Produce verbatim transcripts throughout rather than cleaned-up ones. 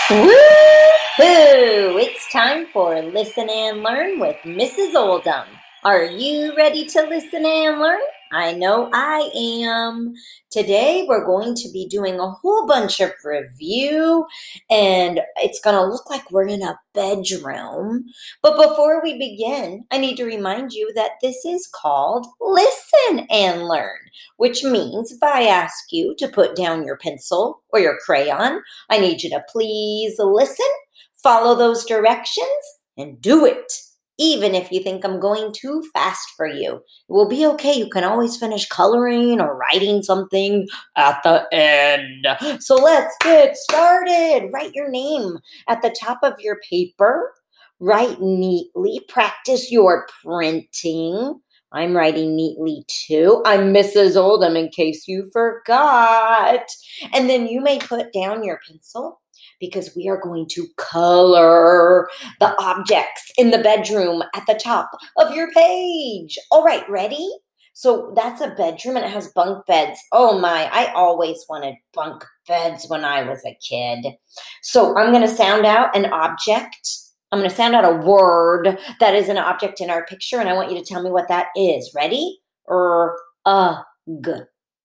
Woo-hoo! It's time for Listen and Learn with Missus Oldham. Are you ready to listen and learn? I know I am. Today we're going to be doing a whole bunch of review, and it's going to look like we're in a bedroom. But before we begin, I need to remind you that this is called Listen and Learn, which means if I ask you to put down your pencil or your crayon, I need you to please listen, follow those directions, and do it. Even if you think I'm going too fast for you, it will be okay. You can always finish coloring or writing something at the end. So let's get started. Write your name at the top of your paper. Write neatly. Practice your printing. I'm writing neatly too. I'm Missus Oldham in case you forgot. And then you may put down your pencil because we are going to color the objects in the bedroom at the top of your page. All right, ready? So that's a bedroom and it has bunk beds. Oh my, I always wanted bunk beds when I was a kid. So I'm going to sound out an object. I'm going to sound out a word that is an object in our picture, and I want you to tell me what that is. Ready? Er, uh, g.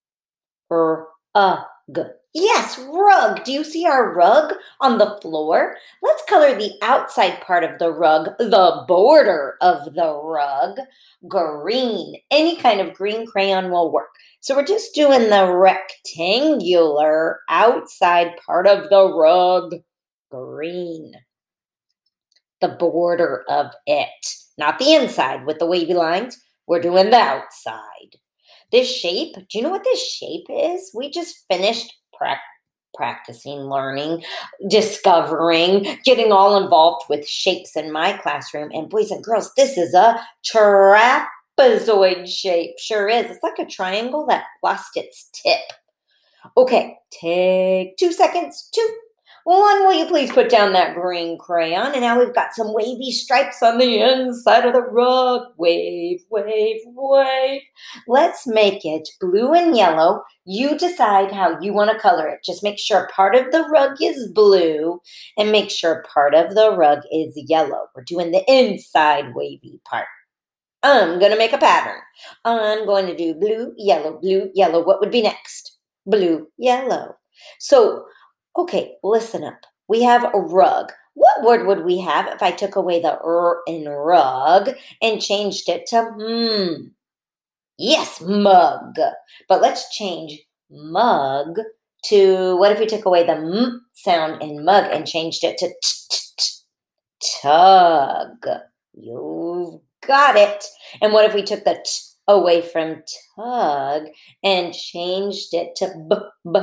Er, uh, g. Yes, rug. Do you see our rug on the floor? Let's color the outside part of the rug, the border of the rug, green. Any kind of green crayon will work. So we're just doing the rectangular outside part of the rug, green. The border of it, not the inside with the wavy lines. We're doing the outside. This shape, do you know what this shape is? We just finished pra- practicing, learning, discovering, getting all involved with shapes in my classroom. And boys and girls, this is a trapezoid shape. Sure is. It's like a triangle that lost its tip. Okay, take two seconds. Two. One, will you please put down that green crayon? And now we've got some wavy stripes on the inside of the rug. Wave, wave, wave. Let's make it blue and yellow. You decide how you want to color it. Just make sure part of the rug is blue and make sure part of the rug is yellow. We're doing the inside wavy part. I'm going to make a pattern. I'm going to do blue, yellow, blue, yellow. What would be next? Blue, yellow. So, okay, listen up. We have a rug. What word would we have if I took away the er in rug and changed it to hmm? Yes, mug. But let's change mug to, what if we took away the m sound in mug and changed it to t, t, t, tug? You've got it. And what if we took the t away from tug and changed it to b, b,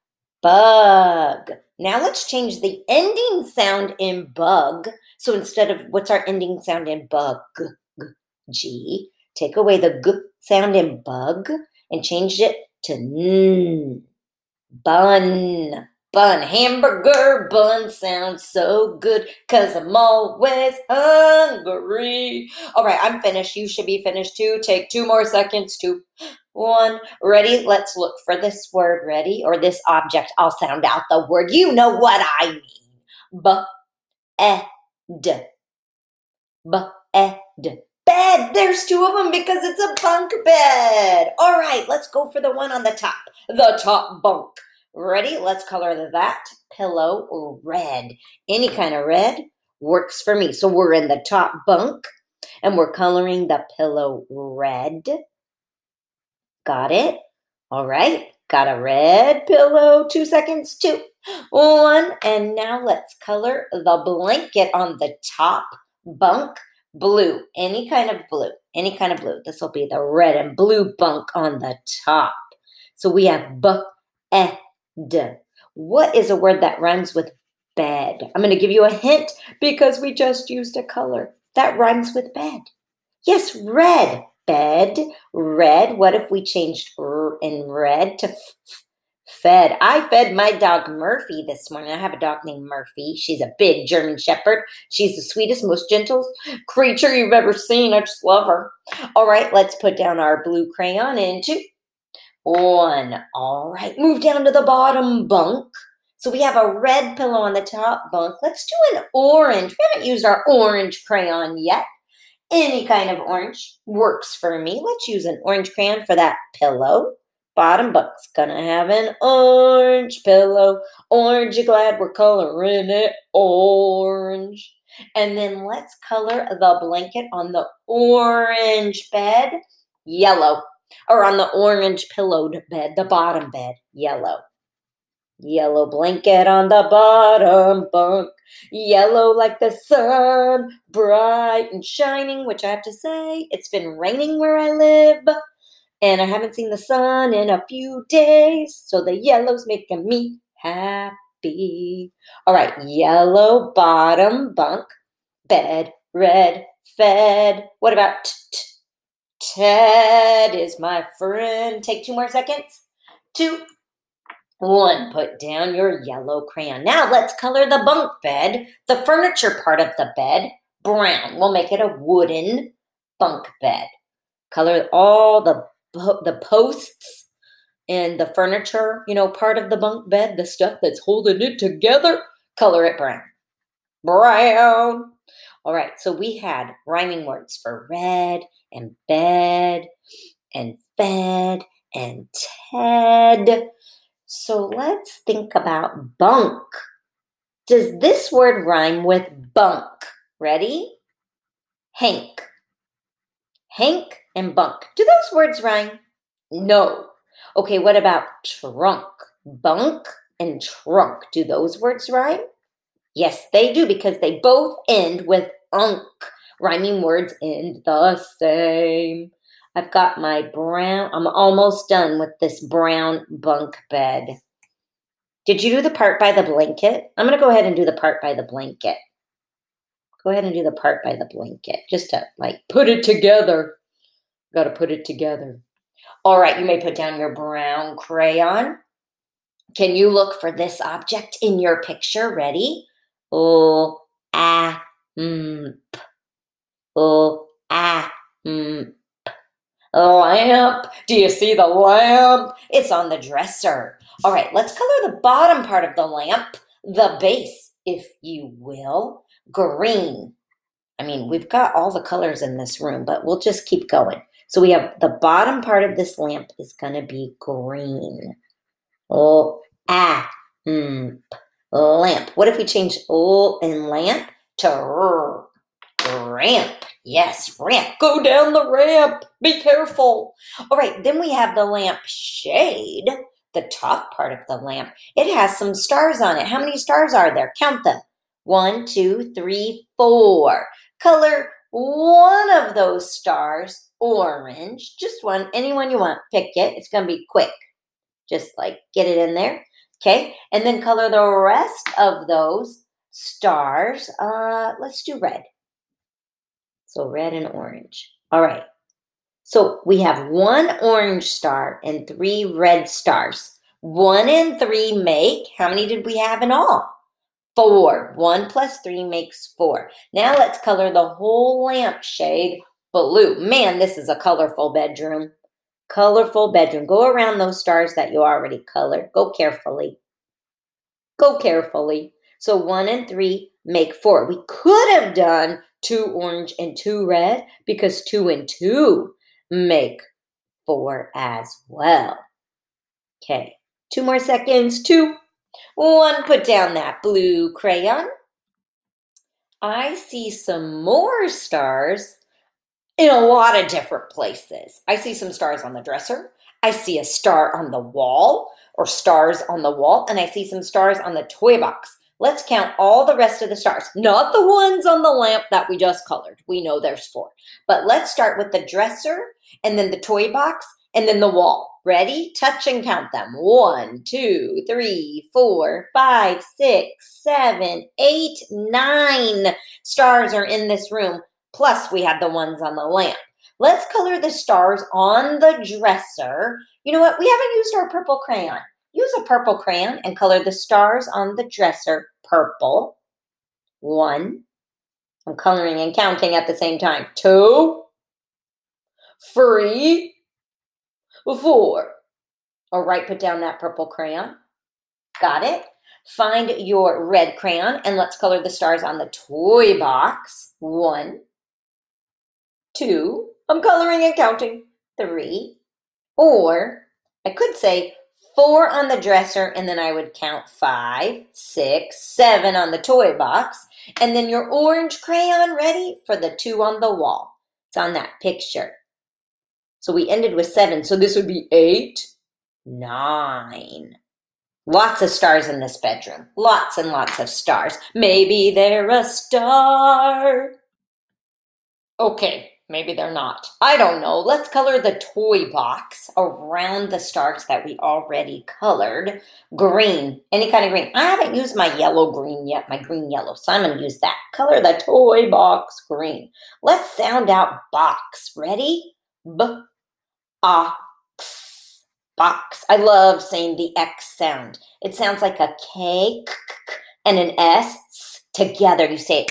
bug? Now let's change the ending sound in bug. So instead of, what's our ending sound in bug? G, g, G. Take away the g sound in bug and change it to n. Bun. Bun. Hamburger bun sounds so good because I'm always hungry. All right, I'm finished. You should be finished too. Take two more seconds. Two, one. Ready? Let's look for this word. Ready? Or this object. I'll sound out the word. You know what I mean. B-e-d. B-e-d. Bed. There's two of them because it's a bunk bed. All right, let's go for the one on the top. The top bunk. Ready? Let's color that pillow red. Any kind of red works for me. So we're in the top bunk and we're coloring the pillow red. Got it? All right. Got a red pillow. Two seconds. Two. One. And now let's color the blanket on the top bunk blue. Any kind of blue. Any kind of blue. This will be the red and blue bunk on the top. So we have b-e. D. What is a word that rhymes with bed? I'm going to give you a hint because we just used a color that rhymes with bed. Yes, red. Bed, red. What if we changed r in red to f fed? I fed my dog Murphy this morning. I have a dog named Murphy. She's a big German Shepherd. She's the sweetest, most gentle creature you've ever seen. I just love her. All right, let's put down our blue crayon into one. All right, move down to the bottom bunk. So we have a red pillow on the top bunk. Let's do an orange. We haven't used our orange crayon yet. Any kind of orange works for me. Let's use an orange crayon for that pillow. Bottom bunk's gonna have an orange pillow. Orange, you glad we're coloring it orange. And then let's color the blanket on the orange bed yellow. Or on the orange pillowed bed, the bottom bed, yellow. Yellow blanket on the bottom bunk. Yellow like the sun, bright and shining, which I have to say, it's been raining where I live. And I haven't seen the sun in a few days, so the yellow's making me happy. All right, yellow bottom bunk, bed, red, fed. What about t- t- Ted is my friend. Take two more seconds. Two, one. Put down your yellow crayon. Now let's color the bunk bed, the furniture part of the bed, brown. We'll make it a wooden bunk bed. Color all the the posts and the furniture, you know, part of the bunk bed, the stuff that's holding it together, color it brown. Brown. All right, so we had rhyming words for red and bed and fed and Ted. So let's think about bunk. Does this word rhyme with bunk? Ready? Hank. Hank and bunk. Do those words rhyme? No. Okay, what about trunk? Bunk and trunk. Do those words rhyme? Yes, they do, because they both end with unk. Rhyming words end the same. I've got my brown, I'm almost done with this brown bunk bed. Did you do the part by the blanket? I'm going to go ahead and do the part by the blanket. Go ahead and do the part by the blanket, just to like put it together. Got to put it together. All right, you may put down your brown crayon. Can you look for this object in your picture? Ready? Oh, ah, mm, p. Oh, ah, mm, p. Lamp. Do you see the lamp? It's on the dresser. All right, let's color the bottom part of the lamp, the base, if you will, green. I mean, we've got all the colors in this room, but we'll just keep going. So we have the bottom part of this lamp is going to be green. Oh, ah, mm, lamp. What if we change oh and lamp to r, ramp? Yes, ramp. Go down the ramp. Be careful. All right, then we have the lamp shade, the top part of the lamp. It has some stars on it. How many stars are there? Count them. One, two, three, four. Color one of those stars orange. Just one, anyone you want. Pick it. It's going to be quick. Just like get it in there. Okay. And then color the rest of those stars. Uh, let's do red. So red and orange. All right. So we have one orange star and three red stars. One and three make, how many did we have in all? Four. One plus three makes four. Now let's color the whole lampshade blue. Man, this is a colorful bedroom. Colorful bedroom. Go around those stars that you already colored. Go carefully. Go carefully. So one and three make four. We could have done two orange and two red because two and two make four as well. Okay. Two more seconds. Two. One. Put down that blue crayon. I see some more stars in a lot of different places. I see some stars on the dresser. I see a star on the wall, or stars on the wall, and I see some stars on the toy box. Let's count all the rest of the stars, not the ones on the lamp that we just colored. We know there's four. But let's start with the dresser, and then the toy box, and then the wall. Ready? Touch and count them. One, two, three, four, five, six, seven, eight, nine stars are in this room. Plus, we had the ones on the lamp. Let's color the stars on the dresser. You know what? We haven't used our purple crayon. Use a purple crayon and color the stars on the dresser purple. One. I'm coloring and counting at the same time. Two. Three. Four. All right, put down that purple crayon. Got it? Find your red crayon and let's color the stars on the toy box. One, two, I'm coloring and counting, three, or I could say four on the dresser and then I would count five, six, seven on the toy box. And then your orange crayon ready for the two on the wall. It's on that picture. So we ended with seven. So this would be eight, nine. Lots of stars in this bedroom. Lots and lots of stars. Maybe they're a star. Okay, maybe they're not. I don't know. Let's color the toy box around the stars that we already colored. Green. Any kind of green. I haven't used my yellow green yet, my green yellow, so I'm going to use that. Color the toy box green. Let's sound out box. Ready? B. Ox. Box. I love saying the X sound. It sounds like a K, k, k, and an S together. You say it.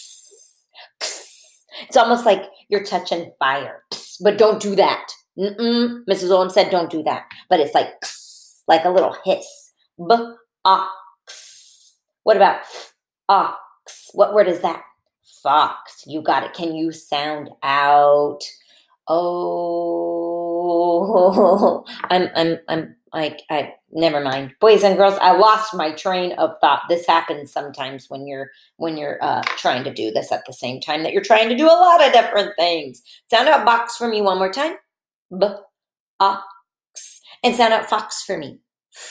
It's almost like you're touching fire, but don't do that. Mm-mm. Missus Oldham said don't do that, but it's like like a little hiss. B-ox. What about ox? What word is that? Fox. You got it. Can you sound out? Oh, I'm, I'm, I'm, I, I, never mind. Boys and girls, I lost my train of thought. This happens sometimes when you're, when you're uh, trying to do this at the same time that you're trying to do a lot of different things. Sound out box for me one more time. B-ox. And sound out fox for me.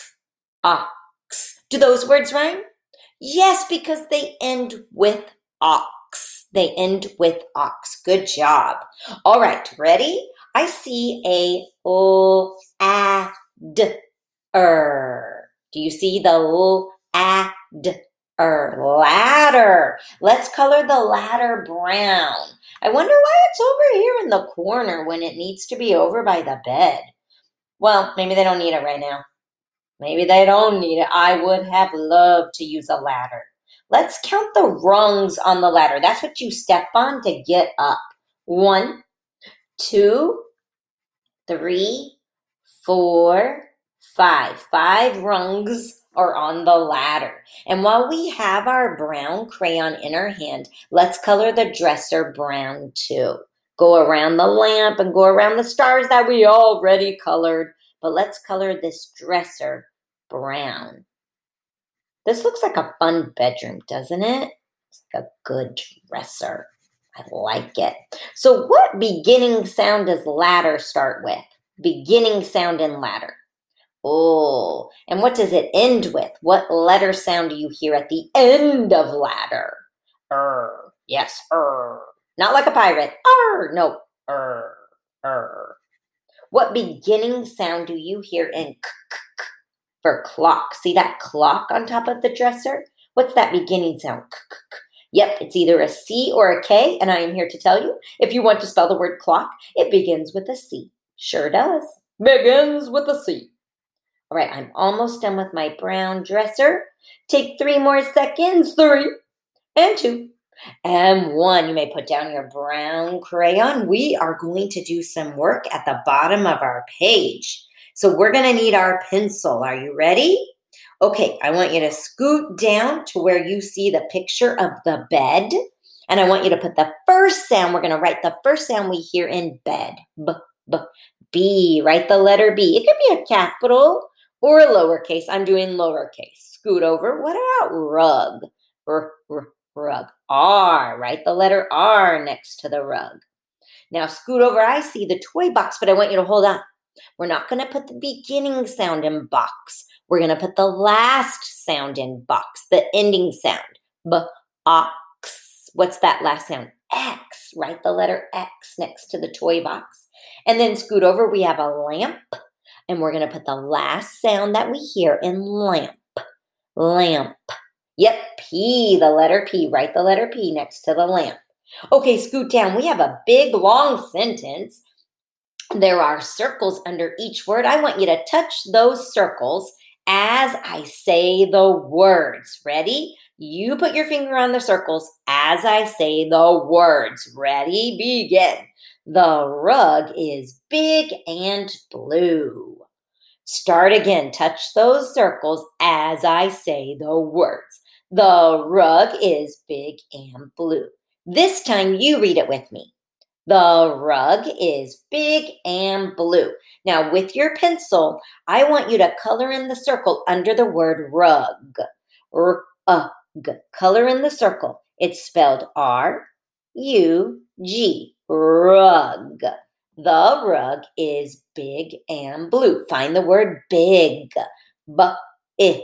Ox. Do those words rhyme? Yes, because they end with ox. They end with ox. Good job. All right, ready? I see a l, a, d, er. Do you see the l, a, d, er? Ladder. Let's color the ladder brown. I wonder why it's over here in the corner when it needs to be over by the bed. Well, maybe they don't need it right now. Maybe they don't need it. I would have loved to use a ladder. Let's count the rungs on the ladder. That's what you step on to get up. One, two, three, four, five. Five rungs are on the ladder. And while we have our brown crayon in our hand, let's color the dresser brown too. Go around the lamp and go around the stars that we already colored. But let's color this dresser brown. This looks like a fun bedroom, doesn't it? It's like a good dresser. I like it. So what beginning sound does ladder start with? Beginning sound in ladder. Oh, and what does it end with? What letter sound do you hear at the end of ladder? Er. Yes, er. Not like a pirate. Er. No, er. Er. What beginning sound do you hear in k, k, k? For clock. See that clock on top of the dresser? What's that beginning sound? Yep, it's either a C or a K, and I am here to tell you, if you want to spell the word clock, it begins with a C. Sure does. Begins with a C. All right, I'm almost done with my brown dresser. Take three more seconds. Three, and two, and one. You may put down your brown crayon. We are going to do some work at the bottom of our page. So we're going to need our pencil. Are you ready? Okay, I want you to scoot down to where you see the picture of the bed. And I want you to put the first sound. We're going to write the first sound we hear in bed. B, B, B. Write the letter B. It could be a capital or a lowercase. I'm doing lowercase. Scoot over. What about rug? R, r, rug. R. Write the letter R next to the rug. Now scoot over. I see the toy box, but I want you to hold on. We're not going to put the beginning sound in box. We're going to put the last sound in box, the ending sound. B-ox. What's that last sound? X. Write the letter X next to the toy box. And then scoot over. We have a lamp. And we're going to put the last sound that we hear in lamp. Lamp. Yep, P, the letter P. Write the letter P next to the lamp. Okay, scoot down. We have a big, long sentence. There are circles under each word. I want you to touch those circles as I say the words. Ready? You put your finger on the circles as I say the words. Ready? Begin. The rug is big and blue. Start again. Touch those circles as I say the words. The rug is big and blue. This time you read it with me. The rug is big and blue. Now, with your pencil, I want you to color in the circle under the word rug. R-U-G. Color in the circle. It's spelled R U G. Rug. The rug is big and blue. Find the word big. B-I-G.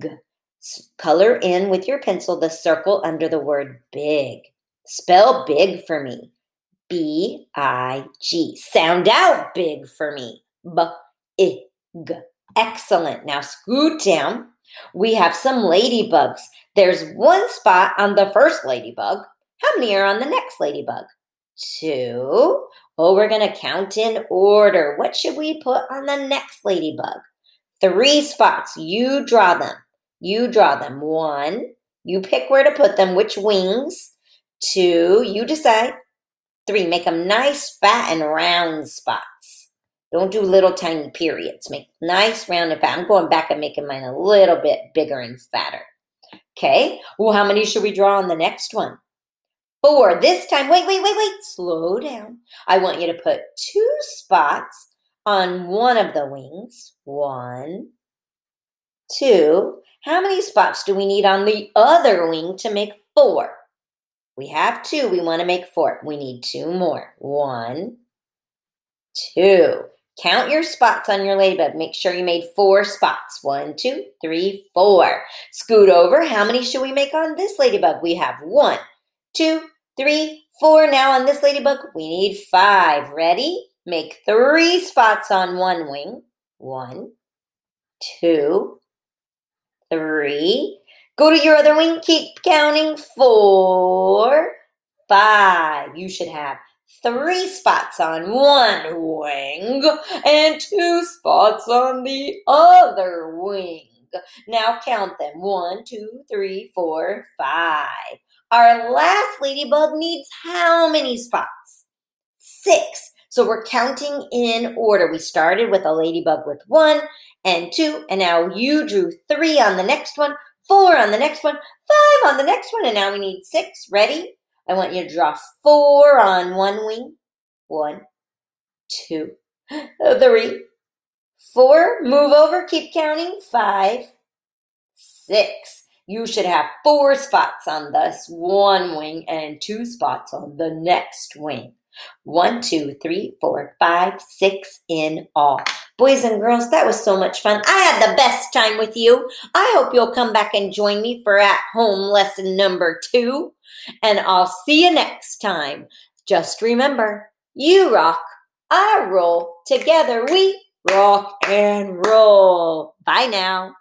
Color in with your pencil the circle under the word big. Spell big for me. B I G. Sound out big for me. B-I-G. Excellent. Now scoot down. We have some ladybugs. There's one spot on the first ladybug. How many are on the next ladybug? Two. Oh, we're going to count in order. What should we put on the next ladybug? Three spots. You draw them. You draw them. One. You pick where to put them, which wings. Two. You decide. Three. Make them nice, fat, and round spots. Don't do little tiny periods. Make nice, round, and fat. I'm going back and making mine a little bit bigger and fatter. Okay. Well, how many should we draw on the next one? Four. This time, wait, wait, wait, wait. Slow down. I want you to put two spots on one of the wings. One, two. How many spots do we need on the other wing to make four? We have two. We want to make four. We need two more. One, two. Count your spots on your ladybug. Make sure you made four spots. One, two, three, four. Scoot over. How many should we make on this ladybug? We have one, two, three, four. Now on this ladybug, we need five. Ready? Make three spots on one wing. One, two, three. Go to your other wing. Keep counting. Four, five. You should have three spots on one wing and two spots on the other wing. Now count them. One, two, three, four, five. Our last ladybug needs how many spots? Six. So we're counting in order. We started with a ladybug with one and two, and now you drew three on the next one, four on the next one, five on the next one, and now we need six. Ready? I want you to draw four on one wing. One, two, three, four. Move over. Keep counting. Five, six. You should have four spots on this one wing and two spots on the next wing. One, two, three, four, five, six in all. Boys and girls, that was so much fun. I had the best time with you. I hope you'll come back and join me for At Home lesson number two. And I'll see you next time. Just remember, you rock, I roll. Together we rock and roll. Bye now.